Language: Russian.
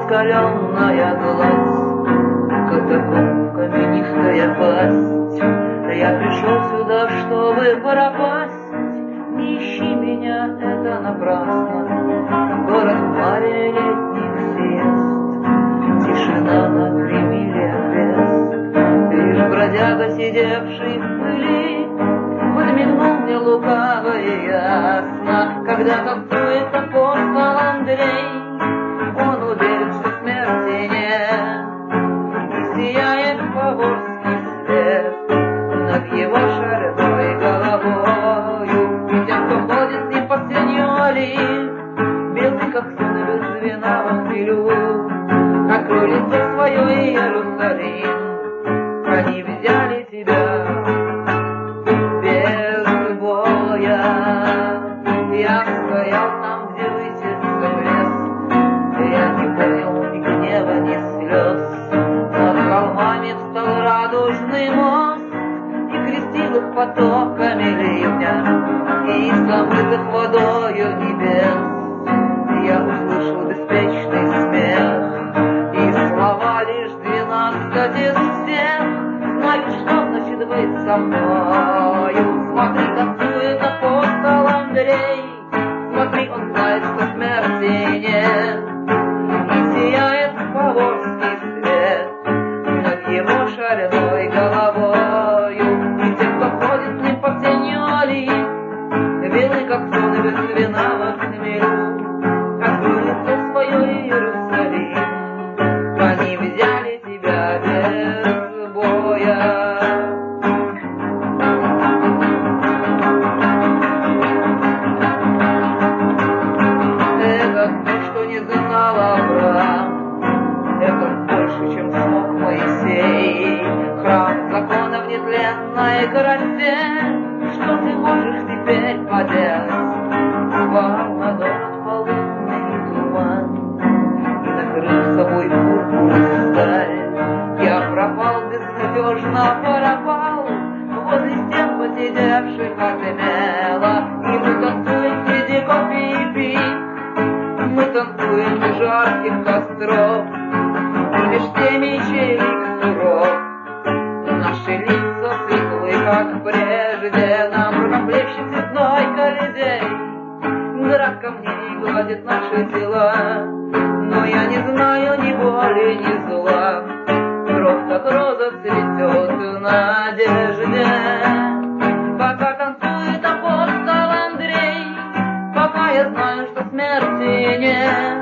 раскаленная гладь, катакомб каменистая пасть. Я пришел сюда, чтобы пропасть. Не ищи меня, это напрасно. Город в море летних сиест, тишина на 3 мили окрест. Лишь бродяга, сидевший в пыли, подмигнул мне лукаво и ясно, когда танцует апостол Андрей. Он уверен, что смерти нет, и сияет фаворский свет над его шальной головою. И тем, кто ходит с ним по синьоли, белый, как сон без вина во хмелю, открой лицо свое, Иерусалим, они взяли тебя без боя. Я стоял там, где высится лес, я не понял ни гнева, ни слез. Над холмами встал радужный мост и крестил их потоками ливня и омытых водою небес. Я услышал беспечный смех и слова лишь 12 из всех. Знаю, что значит быть со мною. Смотри, танцует апостол Андрей, смотри, он знает, что смерти нет, и сияет фаворский свет над его шальной головою. И те, кто ходит с ним по синьоли, белый, как сон без вина во хмелю, открой лицо свое, Иерусалим, они взяли тебя без боя. Это то, что не знал Авраам, это больше, чем смог Моисей. Храм закона в нетленной красе, что ты можешь теперь поделать? Упал на город полынный туман и накрыл собой пурпурную сталь. Я пропал, безнадежно пропал возле стен посидевших отмело. И мы танцуем среди кофе и пив, мы танцуем у жарких костров, и меж теми ячеек суров наши лица светлые, как прежде. Нам рукоплещет цветной колизей, град камней гладит наши тела, но я не знаю ни боли, ни зла. Кровь, как роза, цветет в надежде. Пока танцует апостол Андрей, пока я знаю, что смерти нет.